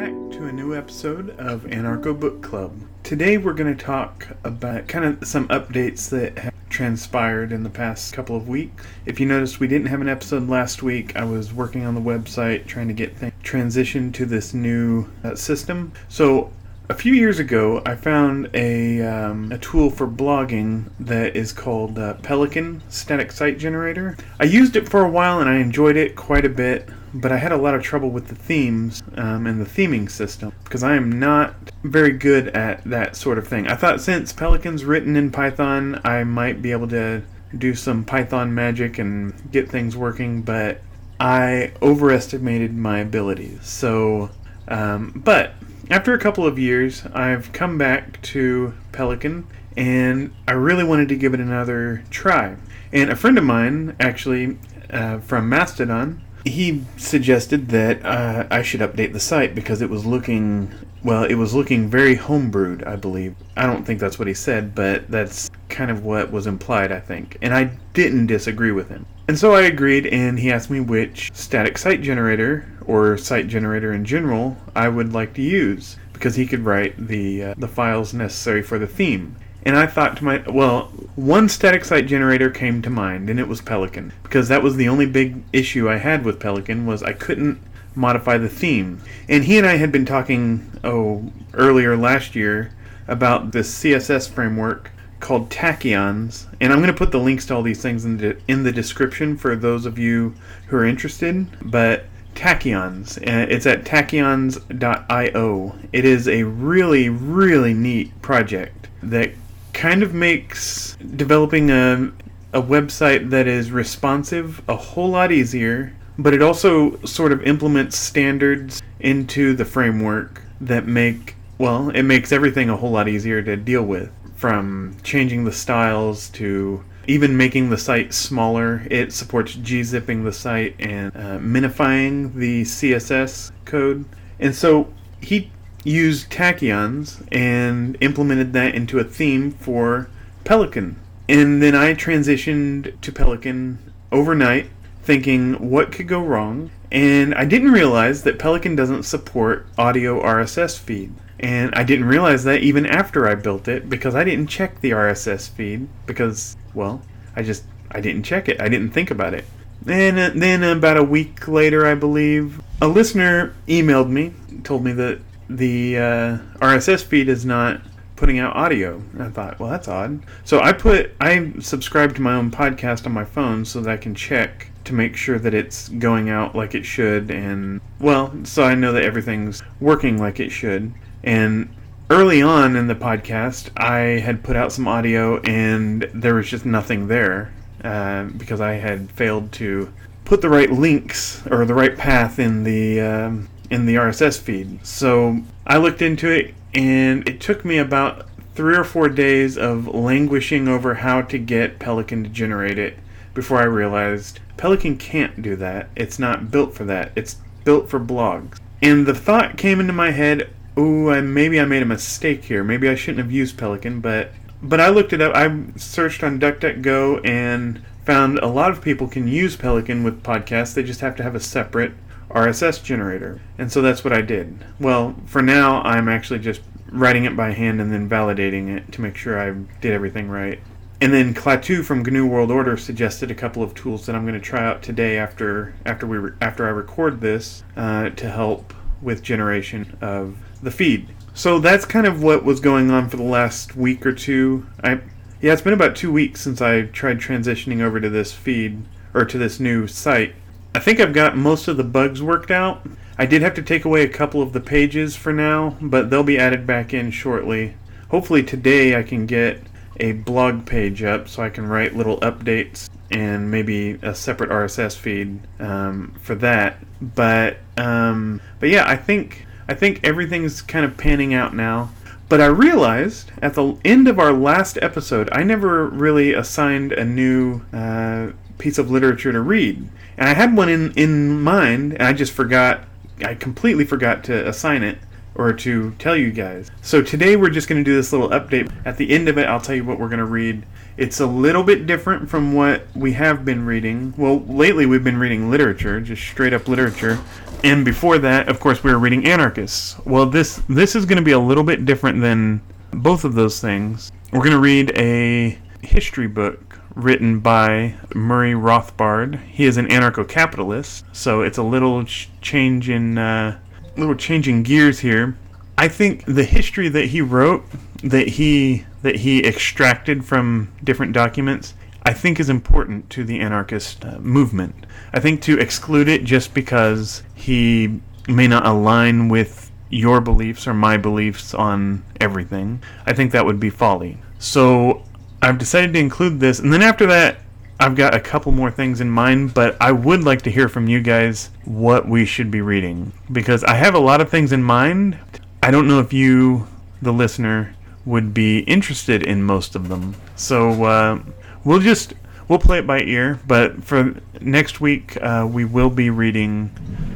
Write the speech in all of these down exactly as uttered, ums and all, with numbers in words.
back to a new episode of Anarcho Book Club. Today we're going to talk about kind of some updates that have transpired in the past couple of weeks. If you noticed, we didn't have an episode last week. I was working on the website trying to get things transitioned to this new uh, system. So a few years ago, I found a um, a tool for blogging that is called uh, Pelican Static Site Generator. I used it for a while and I enjoyed it quite a bit, but I had a lot of trouble with the themes um, and the theming system because I am not very good at that sort of thing. I thought since Pelican's written in Python, I might be able to do some Python magic and get things working, but I overestimated my abilities. So, um, but after a couple of years, I've come back to Pelican, and I really wanted to give it another try. And a friend of mine, actually, uh, from Mastodon, he suggested that uh, I should update the site because it was looking, well, it was looking very homebrewed, I believe. I don't think that's what he said, but that's kind of what was implied, I think. And I didn't disagree with him. And so I agreed, and he asked me which static site generator, or site generator in general, I would like to use, because he could write the uh, the files necessary for the theme. And I thought to my, well, one static site generator came to mind, and it was Pelican, because that was the only big issue I had with Pelican, was I couldn't modify the theme. And he and I had been talking, oh, earlier last year, about this C S S framework called Tachyons, and I'm going to put the links to all these things in the, in the description for those of you who are interested, but Tachyons, uh, it's at tachyons dot io. It is a really, really neat project that kind of makes developing a, a website that is responsive a whole lot easier, but it also sort of implements standards into the framework that make, well, it makes everything a whole lot easier to deal with. From changing the styles to even making the site smaller. It supports gzipping the site and uh, minifying the C S S code. And so he used Tachyons and implemented that into a theme for Pelican. And then I transitioned to Pelican overnight, thinking what could go wrong. And I didn't realize that Pelican doesn't support audio R S S feed. And I didn't realize that even after I built it, because I didn't check the R S S feed, because, well, I just, I didn't check it. I didn't think about it. And uh, then about a week later, I believe, a listener emailed me, told me that the uh, R S S feed is not putting out audio. And I thought, well, that's odd. So I put, I subscribed to my own podcast on my phone so that I can check to make sure that it's going out like it should, and, well, so I know that everything's working like it should. And early on in the podcast, I had put out some audio and there was just nothing there uh, because I had failed to put the right links or the right path in the um, in the R S S feed. So I looked into it, and it took me about three or four days of languishing over how to get Pelican to generate it before I realized Pelican can't do that. It's not built for that. It's built for blogs. And the thought came into my head, ooh, I, maybe I made a mistake here. Maybe I shouldn't have used Pelican, but but I looked it up. I searched on DuckDuckGo and found a lot of people can use Pelican with podcasts. They just have to have a separate R S S generator. And so that's what I did. Well, for now, I'm actually just writing it by hand and then validating it to make sure I did everything right. And then Klaatu from G N U World Order suggested a couple of tools that I'm going to try out today after after we re- after I record this uh, to help with generation of the feed. So that's kind of what was going on for the last week or two. I yeah, it's been about two weeks since I tried transitioning over to this feed, or to this new site. I think I've got most of the bugs worked out. I did have to take away a couple of the pages for now, but they'll be added back in shortly. Hopefully today I can get a blog page up so I can write little updates and maybe a separate R S S feed um, for that. But um, but yeah, I think I think everything's kind of panning out now. But I realized at the end of our last episode, I never really assigned a new uh, piece of literature to read. And I had one in, in mind, and I just forgot, I completely forgot to assign it or to tell you guys. So today we're just going to do this little update. At the end of it, I'll tell you what we're going to read. It's a little bit different from what we have been reading. Well, lately we've been reading literature, just straight up literature. And before that, of course, we were reading anarchists. Well, this this is going to be a little bit different than both of those things. We're going to read a history book written by Murray Rothbard. He is an anarcho-capitalist, so it's a little ch- change in uh, little change in gears here. I think the history that he wrote, that he that he extracted from different documents, I think is important to the anarchist uh, movement. I think to exclude it just because he may not align with your beliefs or my beliefs on everything, I think that would be folly. So I've decided to include this, and then after that, I've got a couple more things in mind, but I would like to hear from you guys what we should be reading, because I have a lot of things in mind. I don't know if you, the listener, would be interested in most of them. So uh, we'll just we'll play it by ear. But for next week, uh, we will be reading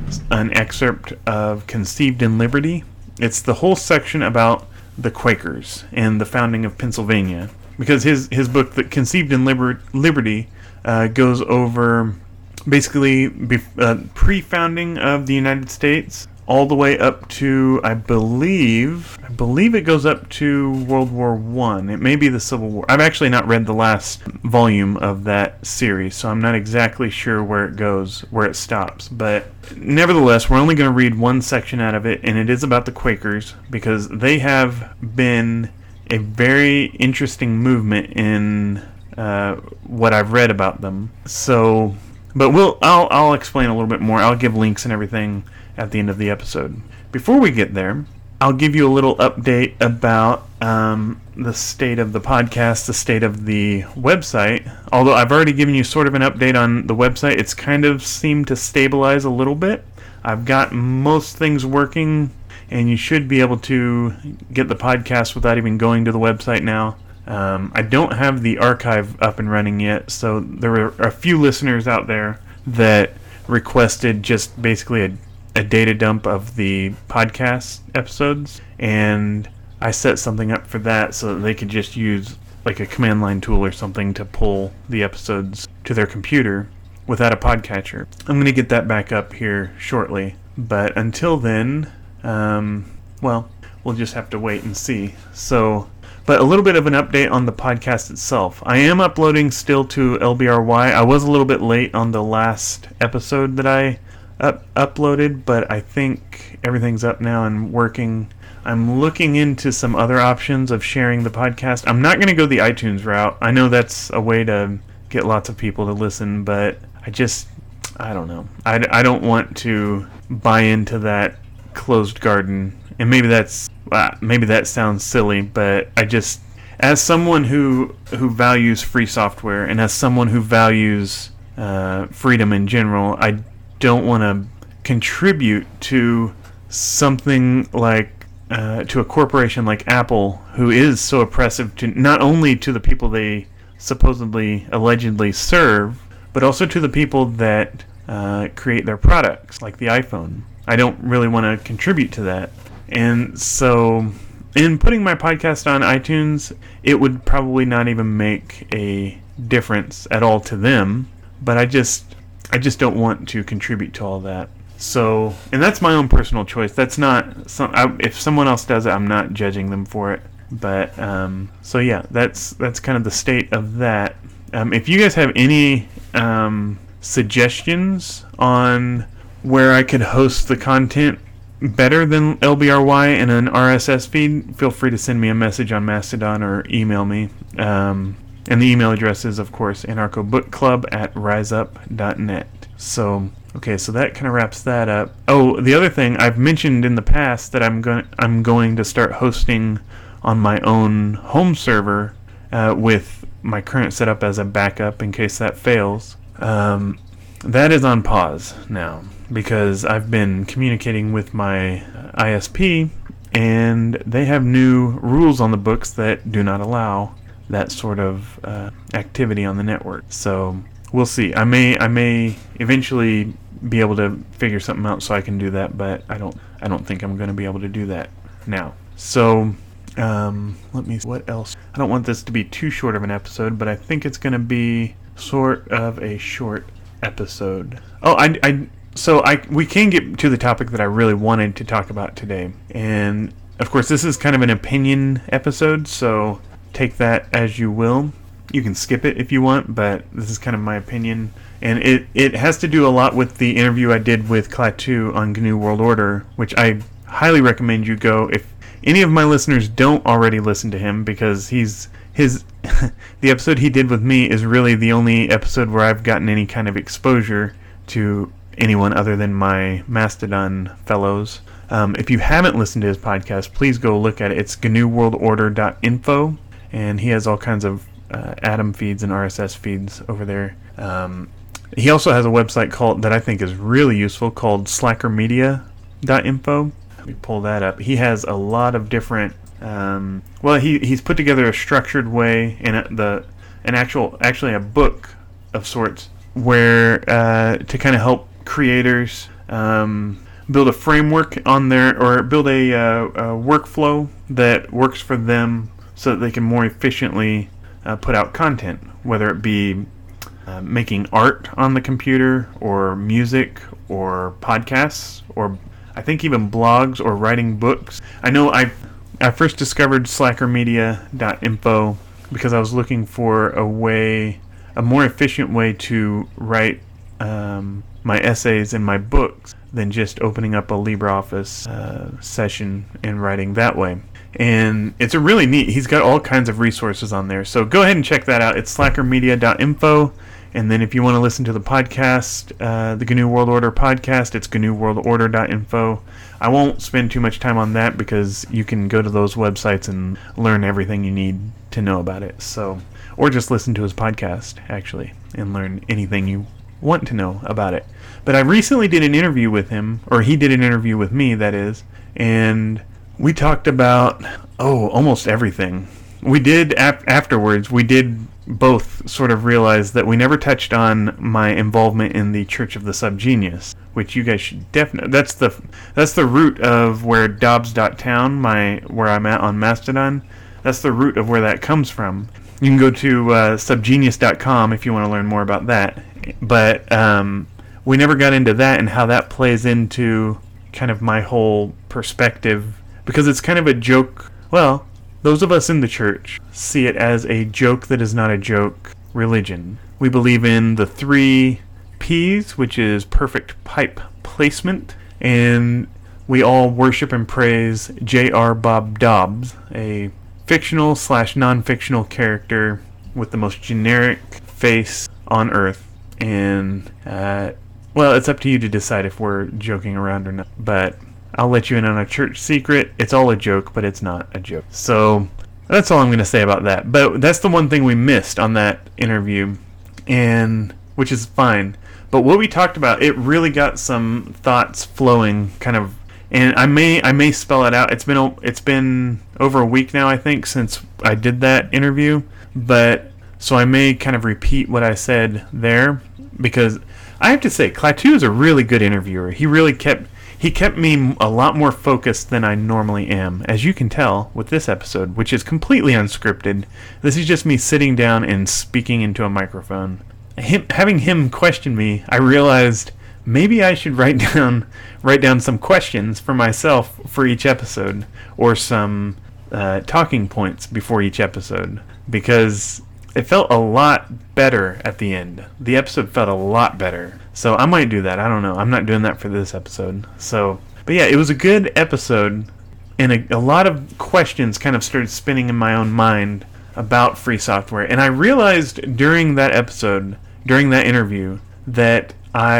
an excerpt of Conceived in Liberty. It's the whole section about the Quakers and the founding of Pennsylvania, because his his book, that Conceived in Liber- Liberty, uh, goes over basically bef- uh, pre-founding of the United States, all the way up to, I believe, I believe it goes up to World War One. It may be the Civil War. I've actually not read the last volume of that series, so I'm not exactly sure where it goes, where it stops. But nevertheless, we're only going to read one section out of it, and it is about the Quakers, because they have been a very interesting movement in uh, what I've read about them. So, but we'll I'll I'll explain a little bit more. I'll give links and everything at the end of the episode. Before we get there, I'll give you a little update about um, the state of the podcast, the state of the website. Although I've already given you sort of an update on the website, it's kind of seemed to stabilize a little bit. I've got most things working, and you should be able to get the podcast without even going to the website now. Um, I don't have the archive up and running yet, so there were a few listeners out there that requested just basically a a data dump of the podcast episodes, and I set something up for that so that they could just use like a command line tool or something to pull the episodes to their computer without a podcatcher. I'm going to get that back up here shortly, but until then, um, well, we'll just have to wait and see. So, but a little bit of an update on the podcast itself. I am uploading still to L B R Y. I was a little bit late on the last episode that I Up, uploaded, but I think everything's up now and working. I'm looking into some other options of sharing the podcast. I'm not going to go the iTunes route. I know that's a way to get lots of people to listen, but I just, I don't know. I, I don't want to buy into that closed garden. And maybe that's, uh, maybe that sounds silly, but I just, as someone who, who values free software, and as someone who values uh, freedom in general, I don't want to contribute to something like uh, to a corporation like Apple, who is so oppressive to not only to the people they supposedly allegedly serve, but also to the people that uh, create their products, like the iPhone. I don't really want to contribute to that, and so in putting my podcast on iTunes, it would probably not even make a difference at all to them. But I just I just don't want to contribute to all that. So, and that's my own personal choice. That's not some. I, if someone else does it, I'm not judging them for it. But um, so yeah, that's that's kind of the state of that. Um, if you guys have any um, suggestions on where I could host the content better than L B R Y and an R S S feed, feel free to send me a message on Mastodon or email me. Um, And the email address is, of course, anarchobookclub at riseup dot net. So, okay, so that kind of wraps that up. Oh, the other thing, I've mentioned in the past that I'm going I'm going to start hosting on my own home server uh, with my current setup as a backup in case that fails. Um, that is on pause now because I've been communicating with my I S P, and they have new rules on the books that do not allow that sort of uh, activity on the network. So we'll see. I may I may eventually be able to figure something out so I can do that, but I don't I don't think I'm going to be able to do that now. So um, let me see what else. I don't want this to be too short of an episode, but I think it's going to be sort of a short episode. Oh, I, I so I we can get to the topic that I really wanted to talk about today, and of course this is kind of an opinion episode, so take that as you will. You can skip it if you want, but this is kind of my opinion. And it, it has to do a lot with the interview I did with Klaatu on G N U World Order, which I highly recommend you go. If any of my listeners don't already listen to him, because he's his the episode he did with me is really the only episode where I've gotten any kind of exposure to anyone other than my Mastodon fellows. Um, if you haven't listened to his podcast, please go look at it. It's G N U world order dot info, and he has all kinds of uh, Atom feeds and R S S feeds over there. Um, he also has a website called that I think is really useful called slacker media dot info. Let me pull that up. He has a lot of different. Um, well, he he's put together a structured way and a, the an actual actually a book of sorts where uh, to kind of help creators um, build a framework on their or build a, uh, a workflow that works for them so that they can more efficiently uh, put out content, whether it be uh, making art on the computer or music or podcasts or I think even blogs or writing books. I know I I first discovered slacker media dot info because I was looking for a way, a more efficient way to write um, my essays and my books than just opening up a LibreOffice uh, session and writing that way. And it's a really neat, he's got all kinds of resources on there. So go ahead and check that out. It's slacker media dot info. And then if you want to listen to the podcast, uh, the G N U World Order podcast, it's G N U world order dot info. I won't spend too much time on that because you can go to those websites and learn everything you need to know about it. So, or just listen to his podcast, actually, and learn anything you want to know about it. But I recently did an interview with him, or he did an interview with me, that is, and we talked about, oh, almost everything. We did, ap- afterwards, we did both sort of realize that we never touched on my involvement in the Church of the Subgenius, which you guys should definitely, that's the that's the root of where Dobbs dot town, my where I'm at on Mastodon, that's the root of where that comes from. You can go to uh, subgenius dot com if you want to learn more about that. But um, we never got into that and how that plays into kind of my whole perspective, because it's kind of a joke. Well, those of us in the church see it as a joke that is not a joke religion. We believe in the three P's, which is perfect pipe placement, and we all worship and praise J R. Bob Dobbs, a fictional slash non-fictional character with the most generic face on earth. And, uh, well, it's up to you to decide if we're joking around or not. But I'll let you in on a church secret. It's all a joke, but it's not a joke. So that's all I'm going to say about that. But that's the one thing we missed on that interview, and which is fine. But what we talked about, it really got some thoughts flowing, kind of. And I may I may spell it out. It's been it's been over a week now, I think, since I did that interview. But so I may kind of repeat what I said there, because I have to say, Klaatu is a really good interviewer. He really kept. He kept me a lot more focused than I normally am, as you can tell with this episode, which is completely unscripted. This is just me sitting down and speaking into a microphone. Him, having him question me, I realized maybe I should write down write down some questions for myself for each episode, or some uh, talking points before each episode, because it felt a lot better at the end. The episode felt a lot better. So I might do that. I don't know. I'm not doing that for this episode. So, but yeah, it was a good episode, and a, a lot of questions kind of started spinning in my own mind about free software. And I realized during that episode, during that interview, that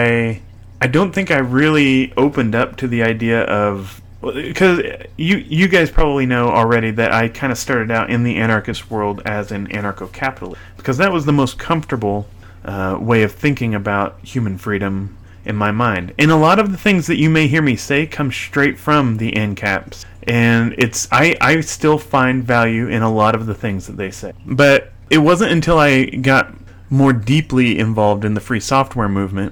I I don't think I really opened up to the idea of, because you you guys probably know already that I kind of started out in the anarchist world as an anarcho-capitalist, because that was the most comfortable uh, way of thinking about human freedom in my mind. And a lot of the things that you may hear me say come straight from the ANCAPs, and it's I, I still find value in a lot of the things that they say. But it wasn't until I got more deeply involved in the free software movement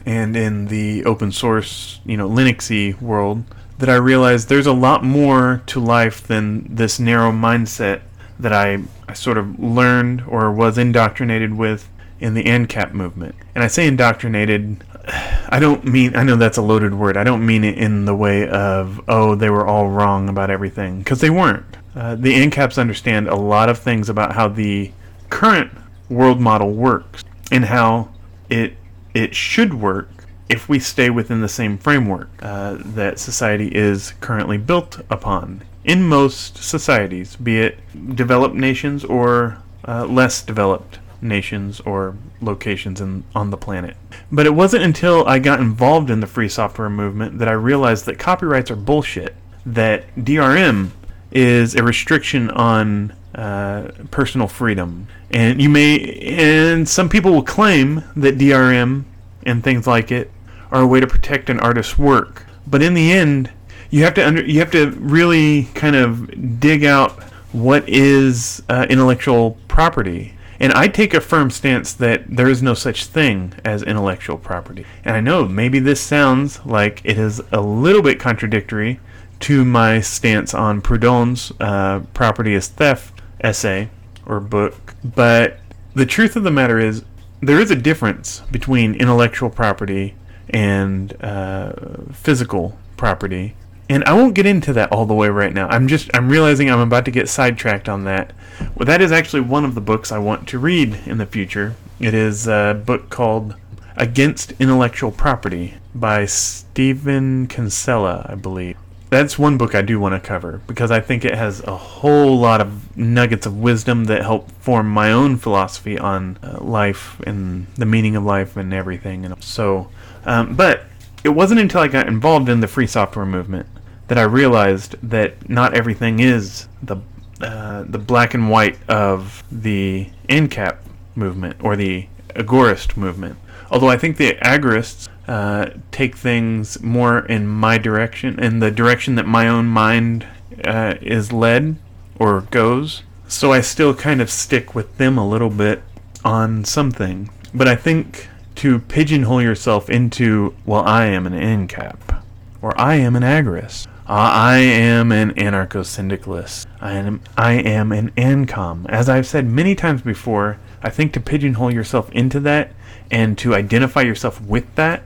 and in the open source, you know, Linuxy world, that I realized there's a lot more to life than this narrow mindset that I, I sort of learned or was indoctrinated with in the ANCAP movement. And I say indoctrinated, I don't mean, I know that's a loaded word, I don't mean it in the way of, oh, they were all wrong about everything, because they weren't. Uh, the ANCAPs understand a lot of things about how the current world model works and how it it should work if we stay within the same framework uh, that society is currently built upon. In most societies, be it developed nations or uh, less developed nations or locations in, on the planet. But it wasn't until I got involved in the free software movement that I realized that copyrights are bullshit, that D R M is a restriction on uh, personal freedom. And you may, and some people will claim that D R M and things like it are a way to protect an artist's work. But in the end, you have to under, you have to really kind of dig out what is uh, intellectual property. And I take a firm stance that there is no such thing as intellectual property. And I know maybe this sounds like it is a little bit contradictory to my stance on Proudhon's uh, property is theft essay or book. But the truth of the matter is, there is a difference between intellectual property and uh, physical property. And I won't get into that all the way right now. I'm just, I'm realizing I'm about to get sidetracked on that. Well, that is actually one of the books I want to read in the future. It is a book called Against Intellectual Property by Stephen Kinsella, I believe. That's one book I do want to cover because I think it has a whole lot of nuggets of wisdom that help form my own philosophy on uh, life and the meaning of life and everything. And so, um, but it wasn't until I got involved in the free software movement that I realized that not everything is the uh, the black and white of the ANCAP movement or the agorist movement. Although I think the agorists uh, take things more in my direction, in the direction that my own mind uh, is led or goes. So I still kind of stick with them a little bit on something. But I think to pigeonhole yourself into, well, I am an ANCAP, or I am an agorist, uh, I am an anarcho-syndicalist, I am, I am an ANCOM. As I've said many times before, I think to pigeonhole yourself into that and to identify yourself with that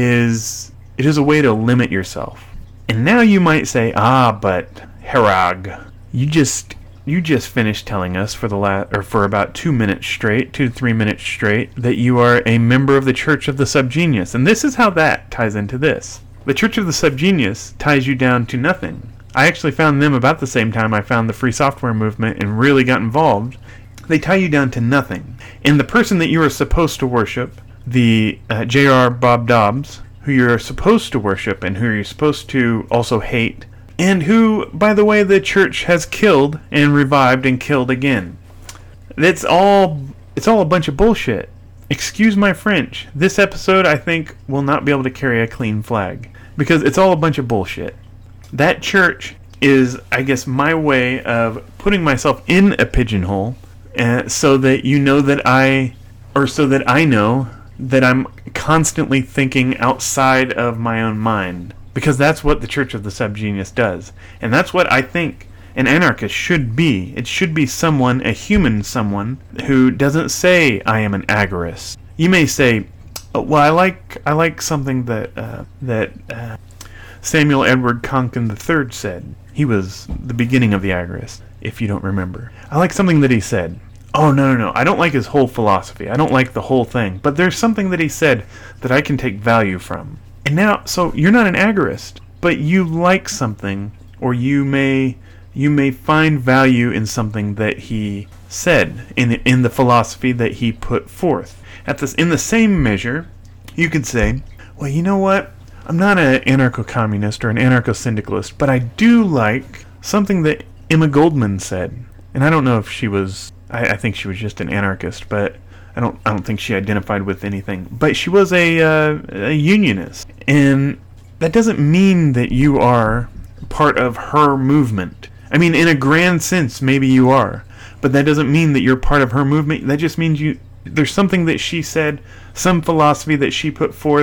is it is a way to limit yourself. And now you might say, ah, but Herag, you just you just finished telling us for the la- or for about two minutes straight, two to three minutes straight, that you are a member of the Church of the Subgenius. And this is how that ties into this. The Church of the Subgenius ties you down to nothing. I actually found them about the same time I found the free software movement and really got involved. They tie you down to nothing. And the person that you are supposed to worship, the uh, J R Bob Dobbs, who you're supposed to worship and who you're supposed to also hate, and who, by the way, the church has killed and revived and killed again. That's all, it's all a bunch of bullshit. Excuse my French. This episode, I think, will not be able to carry a clean flag because it's all a bunch of bullshit. That church is, I guess, my way of putting myself in a pigeonhole uh, so that you know that I, or so that I know that I'm constantly thinking outside of my own mind. Because that's what the Church of the Subgenius does. And that's what I think an anarchist should be. It should be someone, a human someone, who doesn't say, I am an agorist. You may say, oh, well, I like I like something that uh, that uh, Samuel Edward Konkin the third said. He was the beginning of the agorist, if you don't remember. I like something that he said. Oh, no, no, no. I don't like his whole philosophy. I don't like the whole thing. But there's something that he said that I can take value from. And now, so you're not an agorist, but you like something, or you may you may find value in something that he said, in in the philosophy that he put forth. At this, in the same measure, you could say, well, you know what? I'm not an anarcho-communist or an anarcho-syndicalist, but I do like something that Emma Goldman said. And I don't know if she was, I, I think she was just an anarchist, but I don't I don't think she identified with anything. But she was a, uh, a unionist. And that doesn't mean that you are part of her movement. I mean, in a grand sense, maybe you are. But that doesn't mean that you're part of her movement. That just means you there's something that she said, some philosophy that she put forth,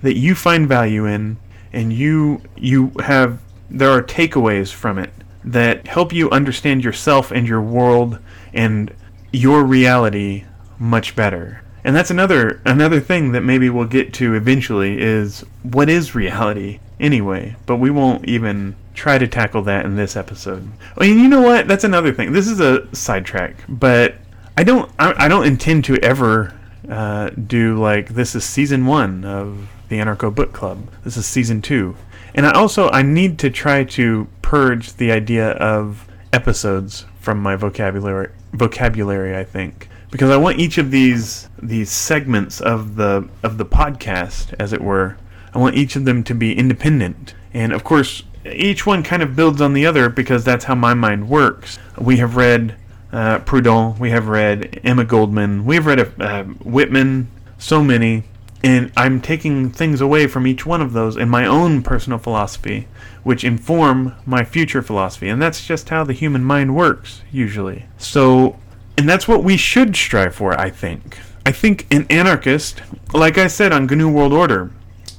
that you find value in, and you you have there are takeaways from it that help you understand yourself and your world and your reality much better. And that's another another thing that maybe we'll get to eventually, is what is reality anyway, but we won't even try to tackle that in this episode. I mean, you know what? That's another thing. This is a sidetrack, but I don't I, I don't intend to ever uh, do like, this is season one of the Anarcho Book Club. This is season two. And I also I need to try to purge the idea of episodes from my vocabulary vocabulary, I think. Because I want each of these these segments of the of the podcast, as it were, I want each of them to be independent. And of course, each one kind of builds on the other, because that's how my mind works. We have read uh, Proudhon, we have read Emma Goldman, we have read uh, Whitman, so many, and I'm taking things away from each one of those in my own personal philosophy, which inform my future philosophy. And that's just how the human mind works, usually. So, and that's what we should strive for, I think. I think an anarchist, like I said on G N U World Order,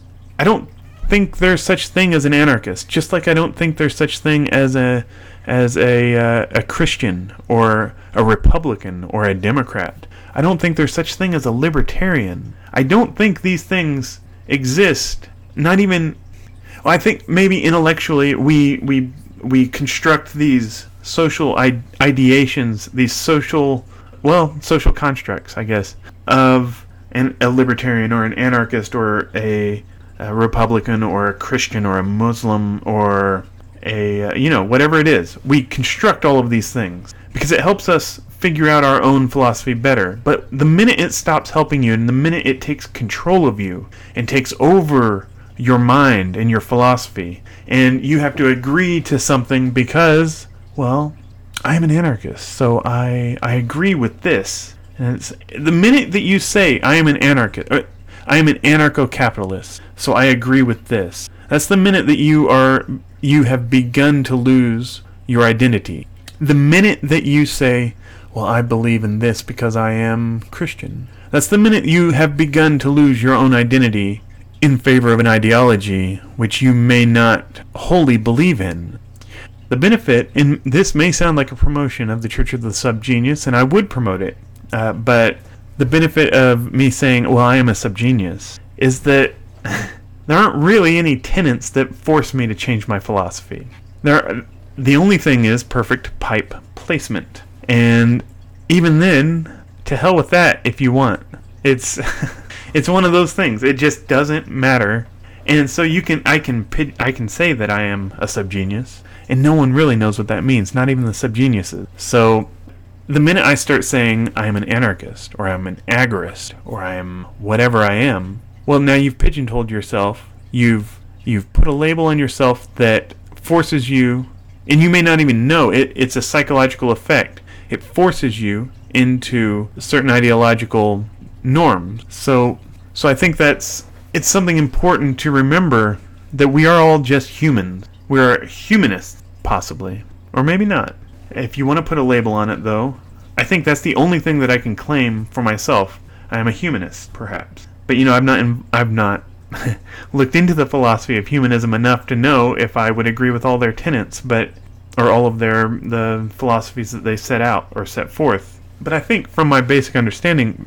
I don't think there's such thing as an anarchist, just like I don't think there's such thing as a as a uh, a Christian or a Republican or a Democrat. I don't think there's such thing as a libertarian. I don't think these things exist. Not even. Well, I think maybe intellectually we we we construct these social ide- ideations, these social well social constructs, I guess, of an, a libertarian or an anarchist or a a Republican or a Christian or a Muslim or a, uh, you know, whatever it is. We construct all of these things because it helps us figure out our own philosophy better. But the minute it stops helping you, and the minute it takes control of you and takes over your mind and your philosophy, and you have to agree to something because, well, I am an anarchist, so I I agree with this. And it's, the minute that you say, I am an anarchist, or, I am an anarcho-capitalist, so I agree with this. That's the minute that you are you have begun to lose your identity. The minute that you say, well, I believe in this because I am Christian. That's the minute you have begun to lose your own identity in favor of an ideology which you may not wholly believe in. The benefit, and this may sound like a promotion of the Church of the Subgenius, and I would promote it, uh, but the benefit of me saying, well, I am a subgenius, is that there aren't really any tenets that force me to change my philosophy. There, are, the only thing is perfect pipe placement. And even then, to hell with that if you want. It's it's one of those things. It just doesn't matter. And so you can I can I can say that I am a subgenius, and no one really knows what that means, not even the subgeniuses. So the minute I start saying I am an anarchist, or I'm an agorist, or I am whatever I am, well, now you've pigeonholed yourself. You've you've put a label on yourself that forces you, and you may not even know it. It's a psychological effect. It forces you into certain ideological norms. So, so I think that's it's something important to remember, that we are all just humans. We are humanists, possibly, or maybe not. If you want to put a label on it, though, I think that's the only thing that I can claim for myself. I am a humanist, perhaps. But you know, I've not I've not looked into the philosophy of humanism enough to know if I would agree with all their tenets, but or all of their the philosophies that they set out or set forth. But I think from my basic understanding,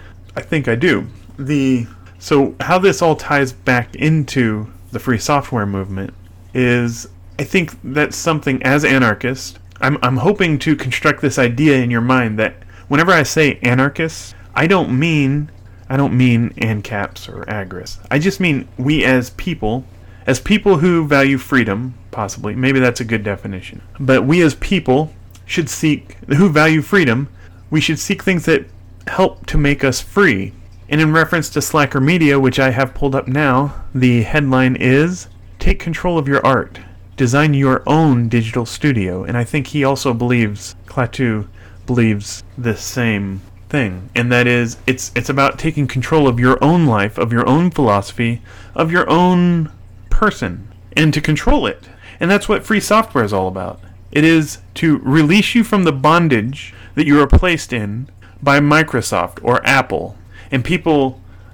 I think I do. The so how this all ties back into the free software movement is, I think that's something as anarchist. I'm I'm hoping to construct this idea in your mind that whenever I say anarchist, I don't mean I don't mean ANCAPs or agorists. I just mean we as people, as people who value freedom, possibly. Maybe that's a good definition. But we as people should seek, who value freedom, we should seek things that help to make us free. And in reference to Slacker Media, which I have pulled up now, the headline is, Take Control of Your Art. Design your own digital studio. And I think he also believes, Klaatu believes the same thing. And that is, it's it's about taking control of your own life, of your own philosophy, of your own person, and to control it. And that's what free software is all about. It is to release you from the bondage that you are placed in by Microsoft or Apple. And people,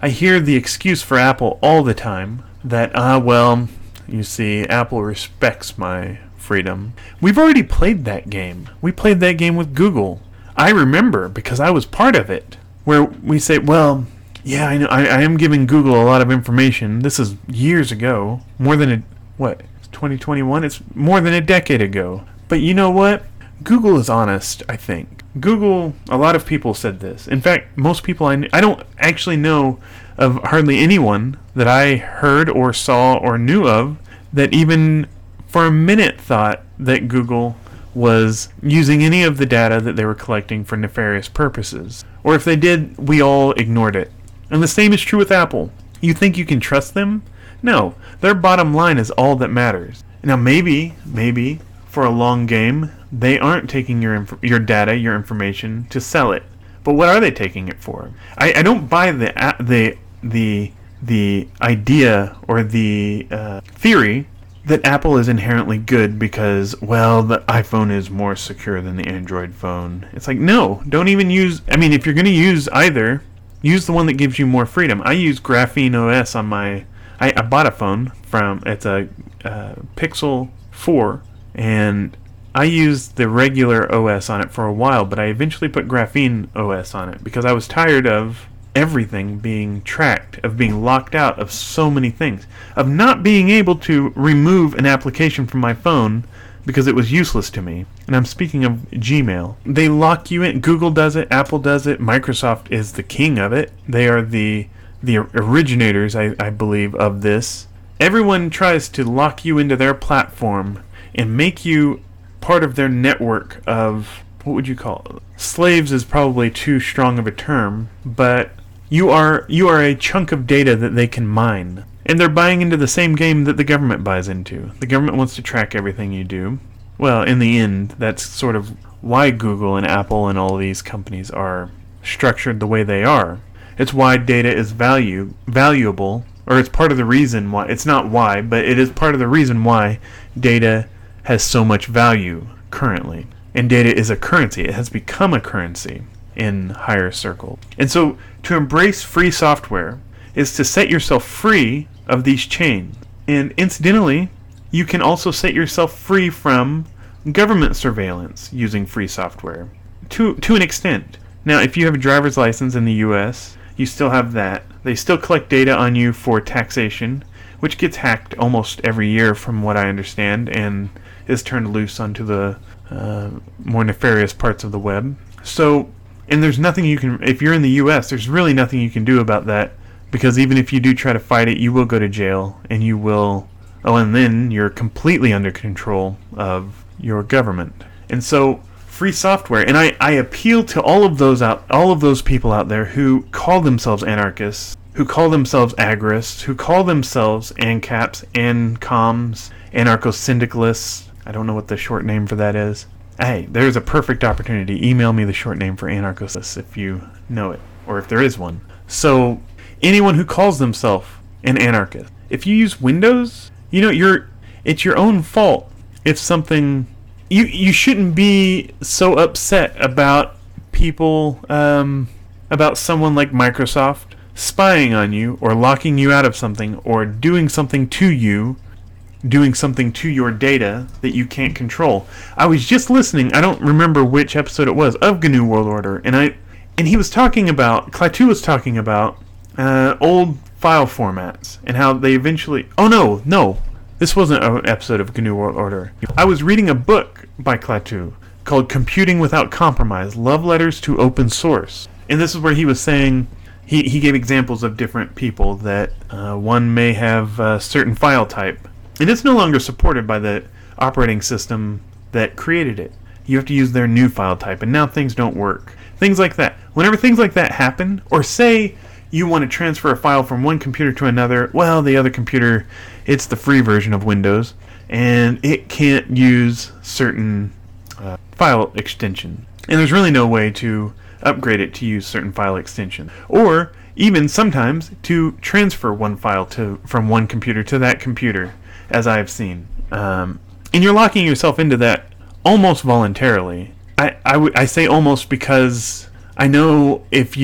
I hear the excuse for Apple all the time that, ah, well, you see, Apple respects my freedom. We've already played that game. We played that game with Google. I remember because I was part of it, where we say, well, yeah, I know, I, I am giving Google a lot of information. This is years ago, more than a, what, twenty twenty-one? It's more than a decade ago. But you know what? Google is honest, I think. Google, a lot of people said this. In fact, most people I kn- I don't actually know of hardly anyone that I heard or saw or knew of that even for a minute thought that Google was using any of the data that they were collecting for nefarious purposes. Or if they did, we all ignored it. And the same is true with Apple. You think you can trust them? No. Their bottom line is all that matters. Now maybe, maybe, for a long game, they aren't taking your inf- your data, your information, to sell it. But what are they taking it for? I, I don't buy the the the the idea or the uh, theory that Apple is inherently good because, well, the iPhone is more secure than the Android phone. It's like, no, don't even use... I mean, if you're going to use either, use the one that gives you more freedom. I use Graphene O S on my... I, I bought a phone from... It's a uh, Pixel four, and I used the regular O S on it for a while, but I eventually put Graphene O S on it because I was tired of everything being tracked, of being locked out of so many things, of not being able to remove an application from my phone because it was useless to me. And I'm speaking of Gmail. They lock you in. Google does it, Apple does it, Microsoft is the king of it. They are the the originators, I, I believe, of this. Everyone tries to lock you into their platform and make you part of their network of, what would you call it? Slaves is probably too strong of a term, but you are you are a chunk of data that they can mine. And they're buying into the same game that the government buys into. The government wants to track everything you do. Well, in the end, that's sort of why Google and Apple and all these companies are structured the way they are. It's why data is value valuable, or it's part of the reason why. It's not why, but it is part of the reason why data has so much value currently. And data is a currency. It has become a currency in higher circles. And so to embrace free software is to set yourself free of these chains. And incidentally, you can also set yourself free from government surveillance using free software to to an extent. Now, if you have a driver's license in the U S, you still have that. They still collect data on you for taxation, which gets hacked almost every year from what I understand and is turned loose onto the uh, more nefarious parts of the web. So, and there's nothing you can, if you're in the U S, there's really nothing you can do about that, because even if you do try to fight it, you will go to jail, and you will, oh, and then you're completely under control of your government. And so, free software, and I, I appeal to all of those out, all of those people out there who call themselves anarchists, who call themselves agorists, who call themselves ANCAPs, ANCOMs, anarcho-syndicalists. I don't know what the short name for that is. Hey, there's a perfect opportunity. Email me the short name for anarcho-syndicalists if you know it, or if there is one. So, anyone who calls themselves an anarchist, if you use Windows, you know, you're it's your own fault if something... You, you shouldn't be so upset about people, um, about someone like Microsoft spying on you, or locking you out of something, or doing something to you, doing something to your data that you can't control. I was just listening, I don't remember which episode it was, of G N U World Order, and I and he was talking about, Klaatu was talking about uh, old file formats, and how they eventually, oh no, no, this wasn't an episode of G N U World Order. I was reading a book by Klaatu called Computing Without Compromise, Love Letters to Open Source. And this is where he was saying, he, he gave examples of different people that uh, one may have a certain file type, and it's no longer supported by the operating system that created it. You have to use their new file type, and now things don't work. Things like that. Whenever things like that happen, or say you want to transfer a file from one computer to another, well, the other computer, it's the free version of Windows, and it can't use certain uh, file extension. And there's really no way to upgrade it to use certain file extension. Or even sometimes to transfer one file to from one computer to that computer, as I've seen. Um, and you're locking yourself into that almost voluntarily. I, I, w- I say almost because I know if you don't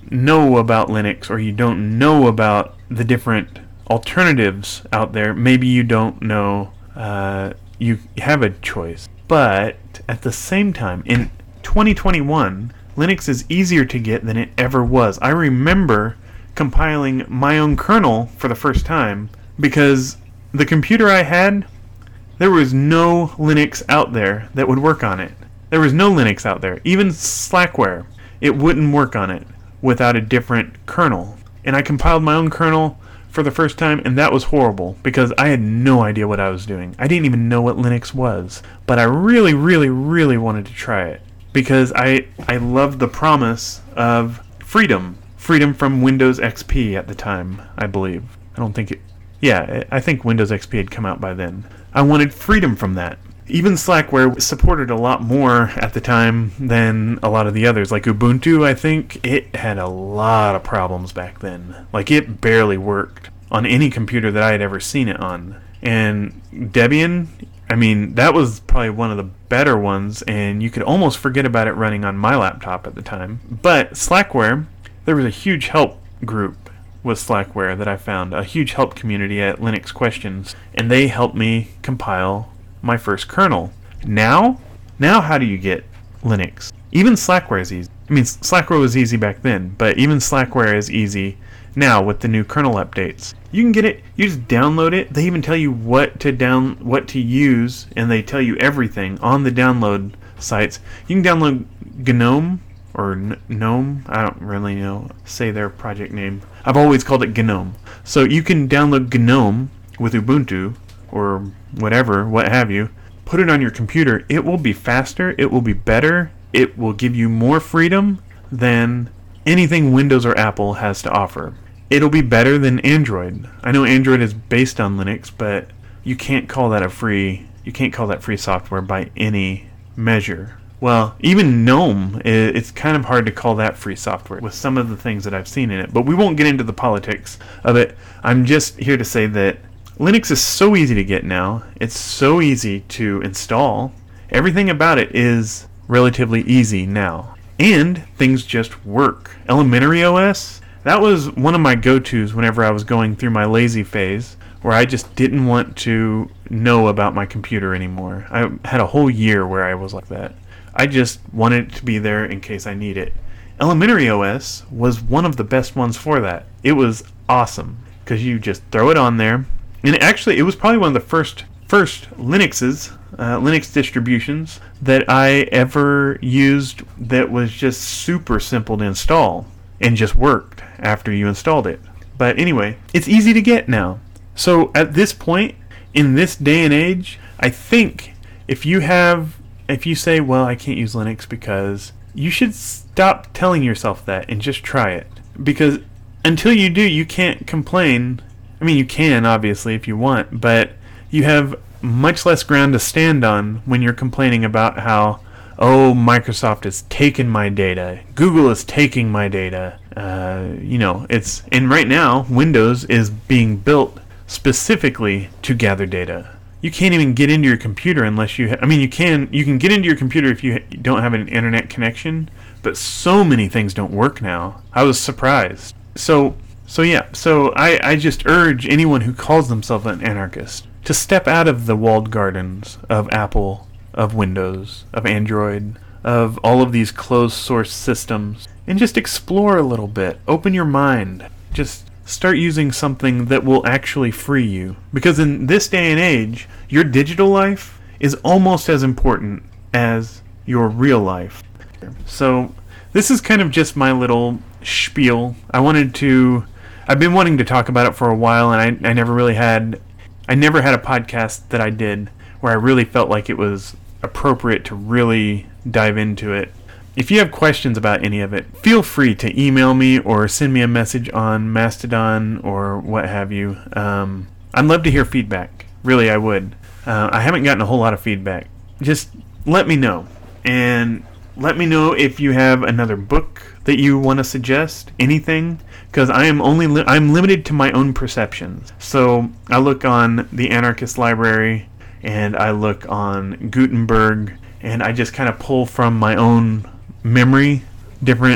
know about Linux or you don't know about the different alternatives out there, maybe you don't know uh, you have a choice. But at the same time, in twenty twenty-one, Linux is easier to get than it ever was. I remember compiling my own kernel for the first time because the computer I had, there was no Linux out there that would work on it. There was no Linux out there. Even Slackware, it wouldn't work on it without a different kernel. And I compiled my own kernel for the first time, and that was horrible because I had no idea what I was doing. I didn't even know what Linux was, but I really, really, really wanted to try it because I I loved the promise of freedom. Freedom from Windows X P at the time, I believe. I don't think it... Yeah, I think Windows X P had come out by then. I wanted freedom from that. Even Slackware supported a lot more at the time than a lot of the others. Like Ubuntu, I think, it had a lot of problems back then. Like, it barely worked on any computer that I had ever seen it on. And Debian, I mean, that was probably one of the better ones, and you could almost forget about it running on my laptop at the time. But Slackware, there was a huge help group with Slackware that I found, a huge help community at Linux Questions, and they helped me compile my first kernel. Now, now how do you get Linux? Even Slackware is easy. I mean, Slackware was easy back then, but even Slackware is easy now with the new kernel updates. You can get it, you just download it. They even tell you what to down, what to use, and they tell you everything on the download sites. You can download GNOME or GNOME. I don't really know say their project name. I've always called it GNOME. So you can download GNOME with Ubuntu or whatever, what have you, put it on your computer. It will be faster, it will be better, it will give you more freedom than anything Windows or Apple has to offer. It'll be better than Android. I know Android is based on Linux, but you can't call that a free, you can't call that free software by any measure. Well, even GNOME, it's kind of hard to call that free software with some of the things that I've seen in it, but we won't get into the politics of it. I'm just here to say that Linux is so easy to get now. It's so easy to install. Everything about it is relatively easy now. And things just work. Elementary O S, that was one of my go-tos whenever I was going through my lazy phase, where I just didn't want to know about my computer anymore. I had a whole year where I was like that. I just wanted it to be there in case I need it. Elementary O S was one of the best ones for that. It was awesome because you just throw it on there. And actually, it was probably one of the first first Linuxes, uh, Linux distributions that I ever used that was just super simple to install and just worked after you installed it. But anyway, it's easy to get now. So at this point, in this day and age, I think if you have, if you say, well, I can't use Linux because, you should stop telling yourself that and just try it. Because until you do, you can't complain. I mean, you can, obviously, if you want, but you have much less ground to stand on when you're complaining about how, oh, Microsoft is taking my data, Google is taking my data. Uh, you know, it's, and right now, Windows is being built specifically to gather data. You can't even get into your computer unless you, ha- I mean, you can, you can get into your computer if you ha- don't have an internet connection, but so many things don't work now. I was surprised. So, So yeah, so I, I just urge anyone who calls themselves an anarchist to step out of the walled gardens of Apple, of Windows, of Android, of all of these closed source systems, and just explore a little bit. Open your mind. Just start using something that will actually free you. Because in this day and age, your digital life is almost as important as your real life. So this is kind of just my little spiel. I wanted to... I've been wanting to talk about it for a while, and I, I never really had, I never had a podcast that I did where I really felt like it was appropriate to really dive into it. If you have questions about any of it, feel free to email me or send me a message on Mastodon or what have you. Um, I'd love to hear feedback. Really, I would. Uh, I haven't gotten a whole lot of feedback. Just let me know. And let me know if you have another book that you want to suggest, anything, because I am only li- I'm limited to my own perceptions. So I look on the Anarchist Library, and I look on Gutenberg, and I just kind of pull from my own memory different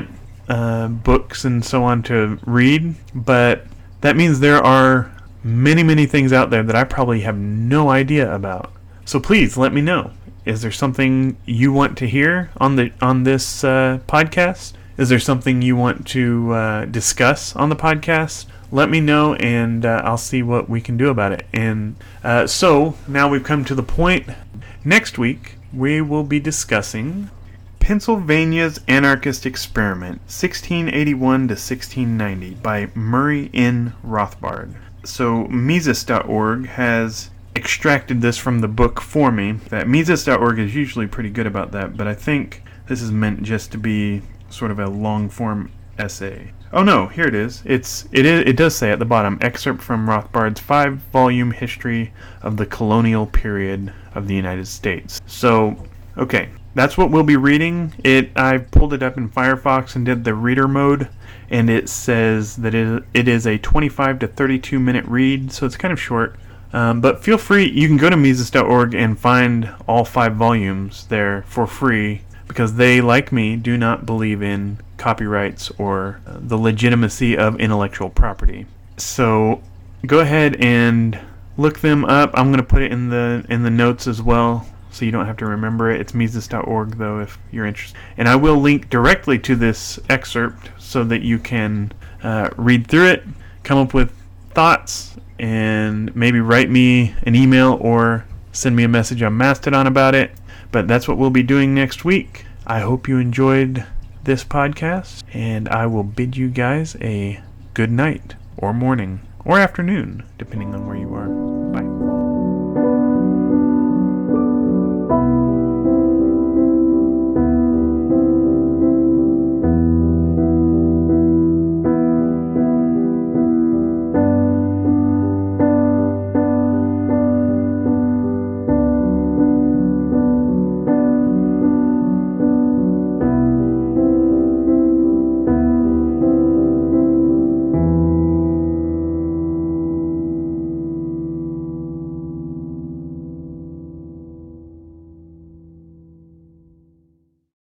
uh, books and so on to read, but that means there are many, many things out there that I probably have no idea about. So please let me know. Is there something you want to hear on the on this uh, podcast? Is there something you want to uh, discuss on the podcast? Let me know, and uh, I'll see what we can do about it. And uh, so now we've come to the point. Next week we will be discussing Pennsylvania's Anarchist Experiment, sixteen eighty-one to sixteen ninety, by Murray N. Rothbard. So Mises dot org has extracted this from the book for me. That Mises dot org is usually pretty good about that, but I think this is meant just to be sort of a long-form essay. Oh no, here it is. It's it is it does say at the bottom, excerpt from Rothbard's five-volume history of the colonial period of the United States. So, okay, that's what we'll be reading. It I pulled it up in Firefox and did the reader mode, and it says that it, it is a twenty-five to thirty-two minute read, so it's kind of short. Um, but feel free, you can go to Mises dot org and find all five volumes there for free, because they, like me, do not believe in copyrights or uh, the legitimacy of intellectual property. So go ahead and look them up. I'm going to put it in the in the notes as well, so you don't have to remember it. It's Mises dot org, though, if you're interested. And I will link directly to this excerpt so that you can uh, read through it, come up with thoughts, and maybe write me an email or send me a message on Mastodon about it. But that's what we'll be doing next week. I hope you enjoyed this podcast, and I will bid you guys a good night, or morning, or afternoon, depending on where you are.